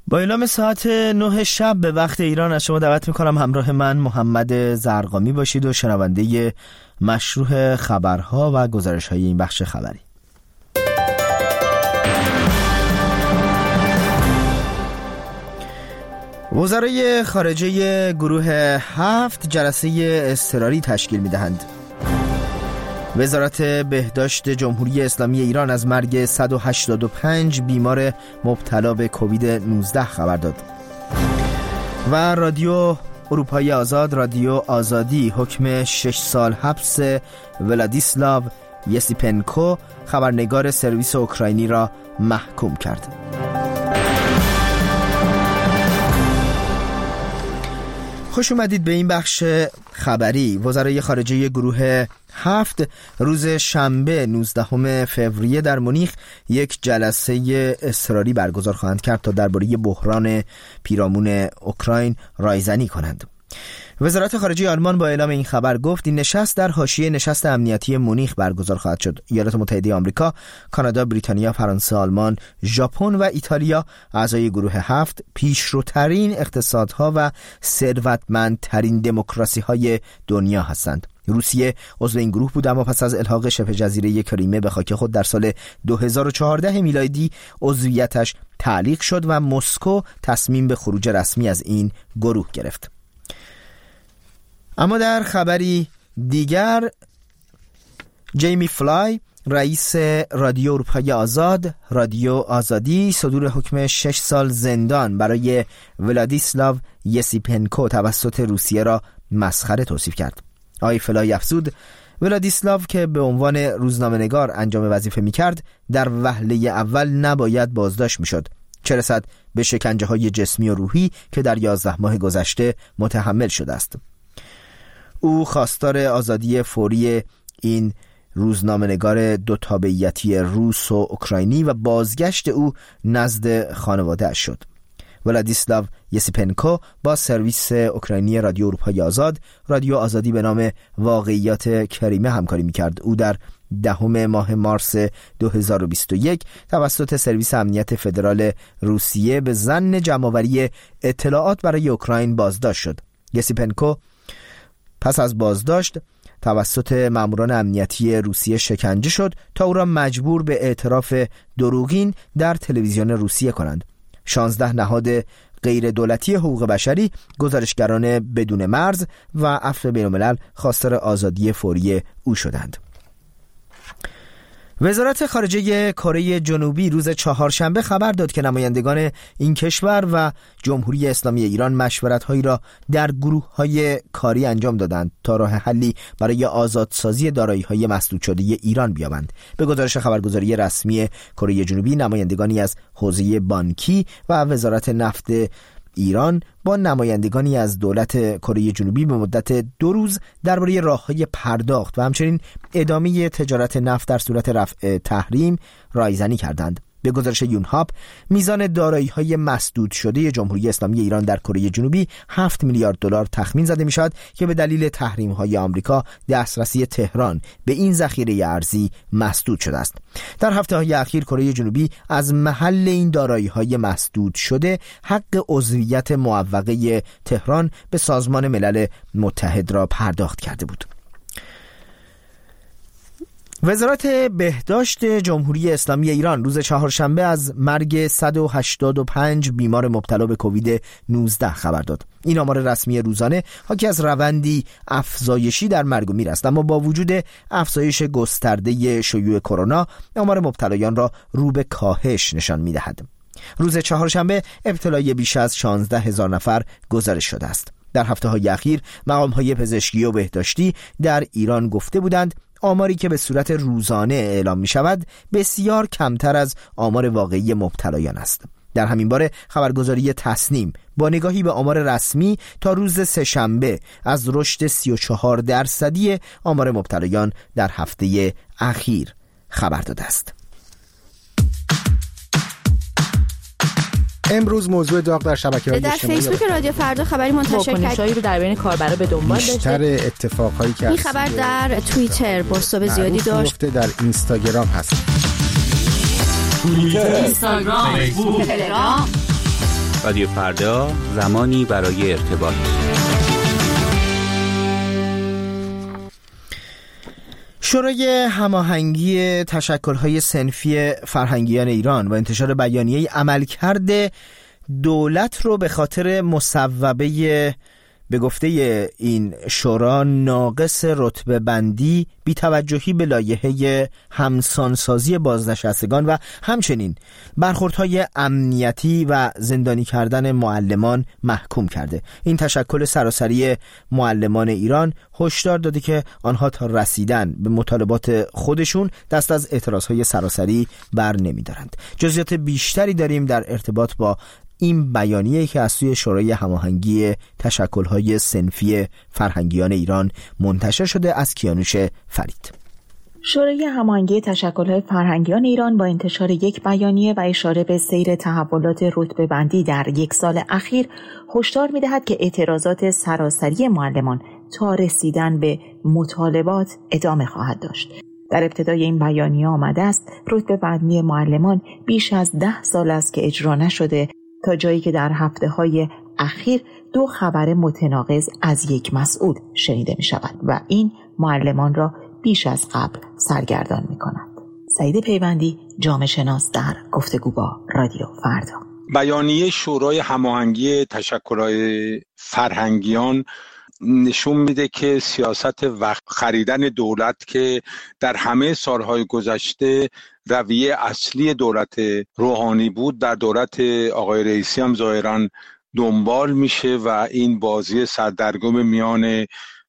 با اعلام ساعت 9 شب به وقت ایران از شما دعوت میکنم همراه من محمد زرقامی باشید و شنونده مشروح خبرها و گزارش‌های این بخش خبری. وزرای خارجه گروه 7 جلسه اضطراری تشکیل می‌دهند. وزارت بهداشت جمهوری اسلامی ایران از مرگ 185 بیمار مبتلا به کووید 19 خبر داد. و رادیو اروپای آزاد، رادیو آزادی، حکم 6 سال حبس ولادیسلاو یسیپنکو خبرنگار سرویس اوکراینی را محکوم کرد. خوش اومدید به این بخش خبری. وزرای خارجه گروه 7 روز شنبه 19 فوریه در مونیخ یک جلسه اضطراری برگزار خواهند کرد تا درباره بحران پیرامون اوکراین رایزنی کنند. وزارت خارجه آلمان با اعلام این خبر گفت این نشست در حاشیه نشست امنیتی مونیخ برگزار خواهد شد. ایالات متحده آمریکا، کانادا، بریتانیا، فرانسه، آلمان، ژاپن و ایتالیا اعضای گروه 7 پیشروترین اقتصادها و ثروتمندترین دموکراسی‌های دنیا هستند. روسیه عضو این گروه بود، اما پس از الحاق شبه جزیره کریمه به خاک خود در سال 2014 میلادی عضویتش تعلیق شد و مسکو تصمیم به خروج رسمی از این گروه گرفت. اما در خبری دیگر، جیمی فلای رئیس رادیو اروپای آزاد، رادیو آزادی، صدور حکم 6 سال زندان برای ولادیسلاو یسیپنکو توسط روسیه را مسخره توصیف کرد. آقای فلای افزود ولادیسلاو که به عنوان روزنامه‌نگار انجام وظیفه می‌کرد در وهله اول نباید بازداشت می‌شد، چه رسد به شکنجه‌های جسمی و روحی که در 11 ماه گذشته متحمل شده است. او خواستار آزادی فوری این روزنامه‌نگار دو تابعیتی روس و اوکراینی و بازگشت او نزد خانواده اش شد. ولادیسلاو یسیپنکو با سرویس اوکراینی رادیو اروپای آزاد، رادیو آزادی به نام واقعیات کریمه همکاری می‌کرد. او در 10 ماه مارس 2021 توسط سرویس امنیت فدرال روسیه به ظن جمع‌آوری اطلاعات برای اوکراین بازداشت شد. یسیپنکو پس از بازداشت توسط ماموران امنیتی روسیه شکنجه شد تا او را مجبور به اعتراف دروغین در تلویزیون روسیه کنند. 16 نهاد غیر دولتی حقوق بشری، گزارشگران بدون مرز و عفو بین‌الملل خواستار آزادی فوری او شدند. وزارت خارجه کره جنوبی روز چهارشنبه خبر داد که نمایندگان این کشور و جمهوری اسلامی ایران مشورت‌هایی را در گروه‌های کاری انجام دادند تا راه حلی برای آزادسازی دارایی‌های مسدود شده ایران بیابند. به گزارش خبرگزاری رسمی کره جنوبی، نمایندگانی از حوزه بانکی و وزارت نفت ایران با نمایندگانی از دولت کره جنوبی به مدت 2 روز درباره راه‌های پرداخت و همچنین ادامه تجارت نفت در صورت رفع تحریم رایزنی کردند. به گزارش یونهاپ، میزان دارایی‌های مسدود شده جمهوری اسلامی ایران در کره جنوبی 7 میلیارد دلار تخمین زده می‌شود که به دلیل تحریم‌های آمریکا دسترسی تهران به این ذخیره ارزی مسدود شده است. در هفته‌های اخیر کره جنوبی از محل این دارایی‌های مسدود شده حق عضویت موقته تهران به سازمان ملل متحد را پرداخت کرده بود. وزارت بهداشت جمهوری اسلامی ایران روز چهارشنبه از مرگ 185 بیمار مبتلا به کووید 19 خبر داد. این آمار رسمی روزانه حاکی از روندی افزایشی در مرگ و میر است، اما با وجود افزایش گسترده شیوع کرونا، آمار مبتلایان را رو به کاهش نشان می‌دهد. روز چهارشنبه ابتلای بیش از 16,000 نفر گزارش شده است. در هفته‌های اخیر مقام‌های پزشکی و بهداشتی در ایران گفته بودند آماری که به صورت روزانه اعلام می شود بسیار کمتر از آمار واقعی مبتلایان است. در همین باره خبرگزاری تصنیم با نگاهی به آمار رسمی تا روز سه‌شنبه از رشد 34% آمار مبتلایان در هفته اخیر خبر داده است. امروز موضوع داغ در شبکه‌های اجتماعی در فیسبوک رادیو فردا خبری منتشر کردیم رو در بین کاربرا به دنبال داشته. بیشتر اتفاقایی که این خبر در توییتر بازتاب زیادی داشت. در اینستاگرام هست. توییتر، اینستاگرام، فیسبوک، تلگرام رادیو فردا، زمانی برای ارتباط. شورای هماهنگی تشکل‌های صنفی فرهنگیان ایران و انتشار بیانیه عملکرد دولت رو به خاطر مصوبه به گفته این شورا ناقص رتبه بندی، بی‌توجهی به لایحه همسانسازی بازنشستگان و همچنین برخوردهای امنیتی و زندانی کردن معلمان محکوم کرده. این تشکل سراسری معلمان ایران هشدار داده که آنها تا رسیدن به مطالبات خودشون دست از اعتراضهای سراسری بر نمی‌دارند. جزئیات بیشتری داریم در ارتباط با این بیانیه‌ای که از سوی شورای هماهنگی تشکل‌های صنفی فرهنگیان ایران منتشر شده. از کیانوش فرید. شورای هماهنگی تشکل‌های فرهنگیان ایران با انتشار یک بیانیه و اشاره به سیر تحولات رتبه بندی در یک سال اخیر هشدار می‌دهد که اعتراضات سراسری معلمان تا رسیدن به مطالبات ادامه خواهد داشت. در ابتدای این بیانیه آمده است رتبه بندی معلمان بیش از 10 سال است که اجرا نشده، تا جایی که در هفته‌های اخیر 2 خبر متناقض از یک مسئول شنیده می شود و این معلمان را بیش از قبل سرگردان می کند. سعید پیوندی، جامعه شناس، در گفتگو با رادیو فردا. بیانیه شورای هماهنگی تشکل‌های فرهنگیان نشون میده که سیاست وقت خریدن دولت که در همه سالهای گذشته رویه اصلی دولت روحانی بود، در دولت آقای رئیسی هم ظاهراً دنبال میشه و این بازی سردرگم میان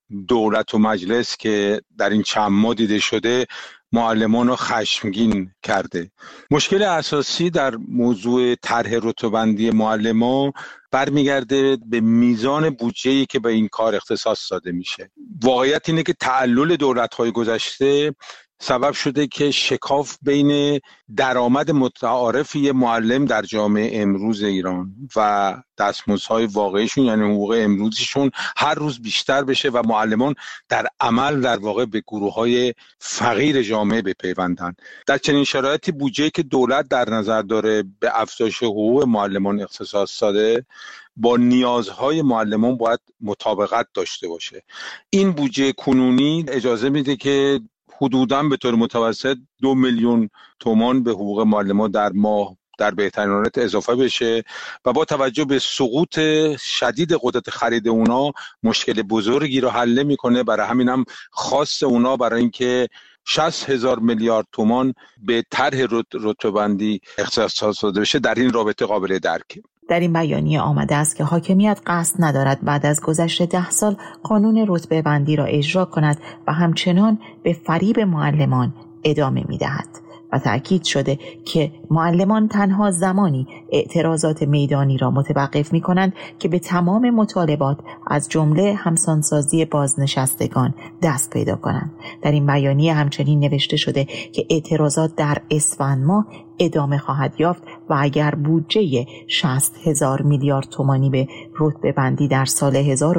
دولت و مجلس که در این چند ماه دیده شده معلمان رو خشمگین کرده. مشکل اساسی در موضوع طرح رتبه‌بندی معلمان برمیگرده به میزان بودجه‌ای که به این کار اختصاص داده میشه. واقعیت اینه که تعلل دولت‌های گذشته سبب شده که شکاف بین درآمد متعارف یه معلم در جامعه امروز ایران و دستمزدهای واقعیشون، یعنی حقوق امروزیشون، هر روز بیشتر بشه و معلمان در عمل در واقع به گروه‌های فقیر جامعه بپیوندن. در چنین شرایطی بودجه‌ای که دولت در نظر داره به افزایش حقوق معلمان اختصاص داده با نیازهای معلمان باید مطابقت داشته باشه. این بودجه کنونی اجازه میده که حدوداً به طور متوسط 2 میلیون تومان به حقوق معلمان در ماه در بهترین حالت اضافه بشه و با توجه به سقوط شدید قدرت خرید اونا مشکل بزرگی رو حل میکنه. برای همین هم خواست اونا برای اینکه 60,000 میلیارد تومان به طرح رتبه‌بندی اختصاص داده بشه در این رابطه قابل درکه. در این بیانیه آمده است که حاکمیت قصد ندارد بعد از گذشت 10 سال قانون رتبه بندی را اجرا کند و همچنان به فریب معلمان ادامه می‌دهد و تأکید شده که معلمان تنها زمانی اعتراضات میدانی را متوقف می‌کنند که به تمام مطالبات از جمله همسانسازی بازنشستگان دست پیدا کنند. در این بیانیه همچنین نوشته شده که اعتراضات در اسفند ماه ادامه خواهد یافت و اگر بودجه 60,000 میلیارد تومانی به رتبه بندی در سال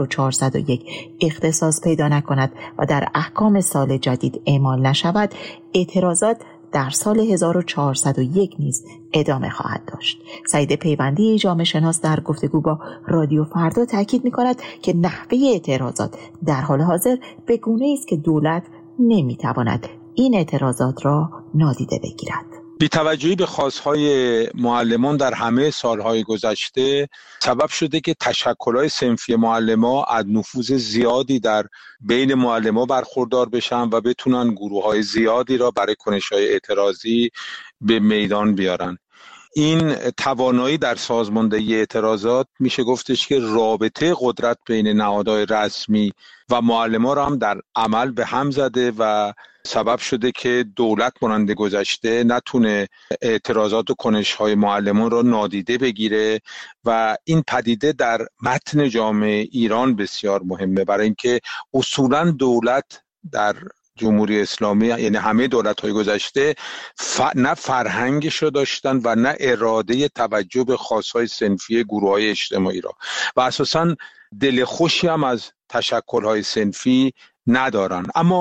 1401 اختصاص پیدا نکند و در احکام سال جدید اعمال نشود، اعتراضات در سال 1401 نیز ادامه خواهد داشت. سعید پیوندی، جامعه شناس، در گفتگو با رادیو فردا تاکید می‌کند که نحوه اعتراضات در حال حاضر به گونه‌ای است که دولت نمی‌تواند این اعتراضات را نادیده بگیرد. بی‌توجهی به خواست‌های معلمان در همه سالهای گذشته سبب شده که تشکل‌های صنفی معلمان از نفوذ زیادی در بین معلمان برخوردار بشن و بتونن گروه‌های زیادی را برای کنش‌های اعتراضی به میدان بیارن. این توانایی در سازماندهی اعتراضات میشه گفتش که رابطه قدرت بین نهادهای رسمی و معلمان را هم در عمل به هم زده و سبب شده که دولت مانند گذشته نتونه اعتراضات و کنش‌های معلمان را نادیده بگیره و این پدیده در متن جامعه ایران بسیار مهمه، برای اینکه اصولاً دولت در جمهوری اسلامی، یعنی همه دولت‌های گذشته، نه فرهنگش رو داشتن و نه اراده توجه به خواست‌های صنفی گروه‌های اجتماعی را و اساساً دل خوشی هم از تشکل‌های صنفی ندارن. اما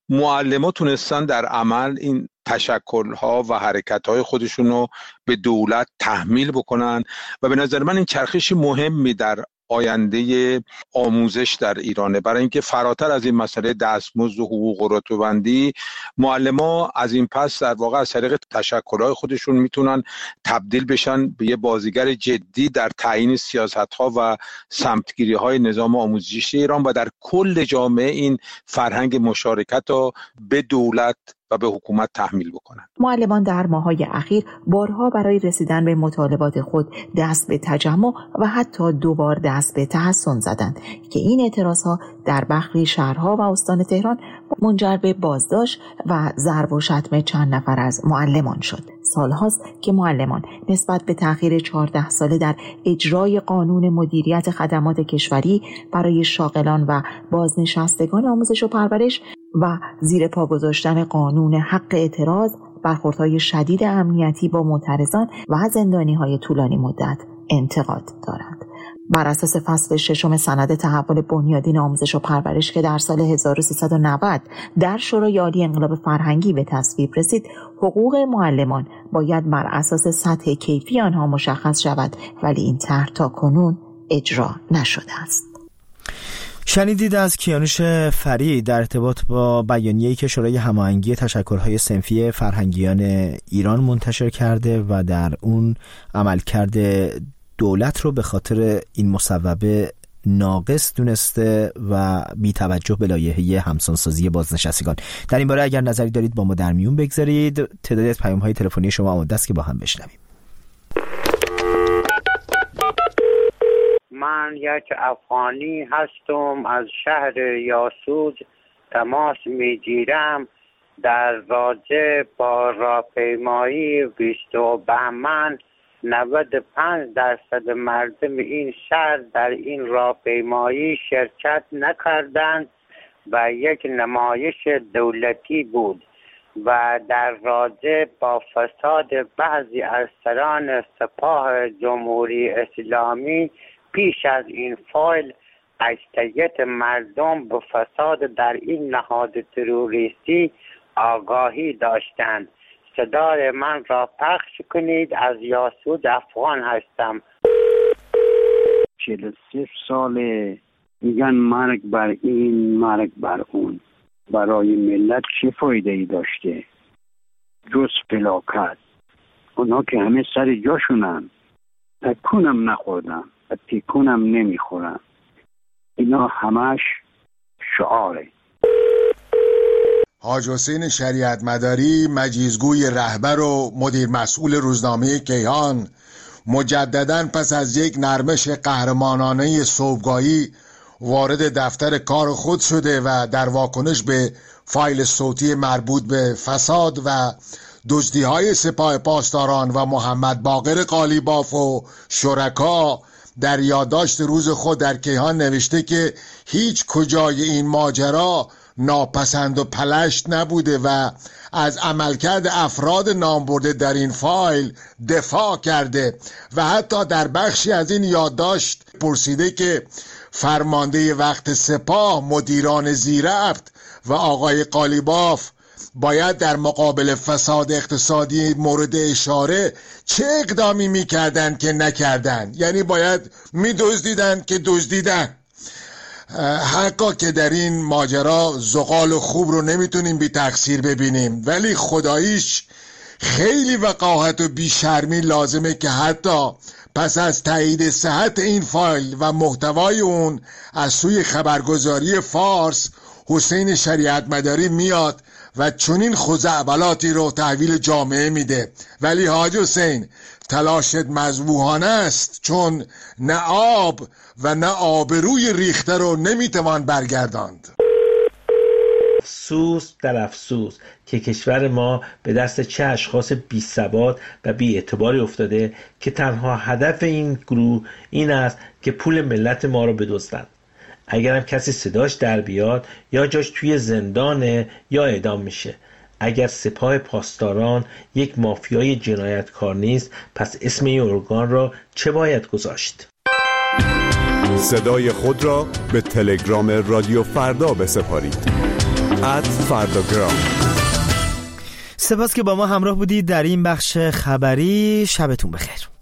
معلم‌ها تونستن در عمل این تشکل‌ها و حرکت‌های خودشون رو به دولت تحمیل بکنن و به نظر من این چرخش مهمی در آینده آموزش در ایرانه، برای اینکه فراتر از این مسئله دستمزد و حقوق و رتبه‌بندی، معلم‌ها از این پس در واقع از طریق تشکل‌های خودشون میتونن تبدیل بشن به یه بازیگر جدی در تعیین سیاست‌ها و سمتگیری‌های نظام آموزشی ایران و در کل جامعه این فرهنگ مشارکت رو به دولت و به حکومت تحمیل بکنن. معلمان در ماه‌های اخیر بارها برای رسیدن به مطالبات خود دست به تجمع و حتی 2 بار دست به تحصن زدند که این اعتراضها در برخی شهرها و استان تهران منجر به بازداشت و ضرب و شتم چند نفر از معلمان شد. سالهاست که معلمان نسبت به تأخیر 14 ساله در اجرای قانون مدیریت خدمات کشوری برای شاغلان و بازنشستگان آموزش و پرورش و زیر پا گذاشتن قانون حق اعتراض، برخوردهای شدید امنیتی با معترضان و زندانی‌های طولانی مدت انتقاد دارند. بر اساس فصل 6 سند تحول بنیادین آموزش و پرورش که در سال 1390 در شورای عالی انقلاب فرهنگی به تصویب رسید، حقوق معلمان باید بر اساس سطح کیفی آنها مشخص شود، ولی این طرح تاکنون اجرا نشده است. شنیدید از کیانوش فرید در ارتباط با بیانیه‌ای که شورای هماهنگی تشکل‌های صنفی فرهنگیان ایران منتشر کرده و در اون عملکرد دولت رو به خاطر این مصوبه ناقص دونسته و بی توجه به لایحه همسانسازی بازنشستگان. در این باره اگر نظری دارید با ما در میون بگذارید. تعدادی از پیام‌های تلفنی شما آماده است که با هم بشنویم. من یک افغانی هستم، از شهر یاسوج تماس میگیرم در رابطه با راهپیمایی 20 بهمن. 95% مردم این شهر در این راهپیمایی شرکت نکردند و یک نمایش دولتی بود و در رابطه با فساد بعضی از سران سپاه جمهوری اسلامی پیش از این فایل اکثریت مردم به فساد در این نهاد تروریستی آگاهی داشتند. صدای من را پخش کنید. از یاسوج افغان هستم. 43 ساله میگن مرگ بر این مرگ بر اون. برای ملت چه فایده ای داشته جز فلاکت؟ اونا که همه سر جاشونن، تکونم نخوردن و تکونم نمیخورن. اینا همش شعاره. حاج حسین شریعت مداری، مجیزگوی رهبر و مدیر مسئول روزنامه کیهان، مجدداً پس از یک نرمش قهرمانانه صبحگاهی وارد دفتر کار خود شده و در واکنش به فایل صوتی مربوط به فساد و دزدی‌های سپاه پاسداران و محمد باقر قالیباف و شرکا در یادداشت روز خود در کیهان نوشته که هیچ کجای این ماجرا ناپسند و پلشت نبوده و از عملکرد افراد نامبرده در این فایل دفاع کرده و حتی در بخشی از این یادداشت پرسیده که فرمانده وقت سپاه، مدیران زیرفت و آقای قالیباف باید در مقابل فساد اقتصادی مورد اشاره چه اقدامی میکردن که نکردن؟ یعنی باید میدزدیدن که دزدیدن. حقا که در این ماجرا زغال خوب رو نمیتونیم بی تقصیر ببینیم، ولی خداییش خیلی وقاحت و بیشرمی لازمه که حتی پس از تایید صحت این فایل و محتوای اون از سوی خبرگزاری فارس حسین شریعت مداری میاد و چنین خزعبلاتی رو تحویل جامعه میده. ولی حاج حسین تلاشت مذبوحانه است، چون نه آب و نه آبروی ریخته رو نمیتوان برگرداند. افسوس در افسوس که کشور ما به دست چه اشخاص بی ثبات و بی اعتباری افتاده که تنها هدف این گروه این است که پول ملت ما رو بدزدند. اگرم کسی صداش در بیاد یا جاش توی زندانه یا اعدام میشه. اگر سپاه پاسداران یک مافیای جنایتکار نیست، پس اسم این ارگان را چه باید گذاشت؟ صدای خود را به تلگرام رادیو فردا بسپارید. @فرداگرام. سپاس که با ما همراه بودید در این بخش خبری. شبتون بخیر.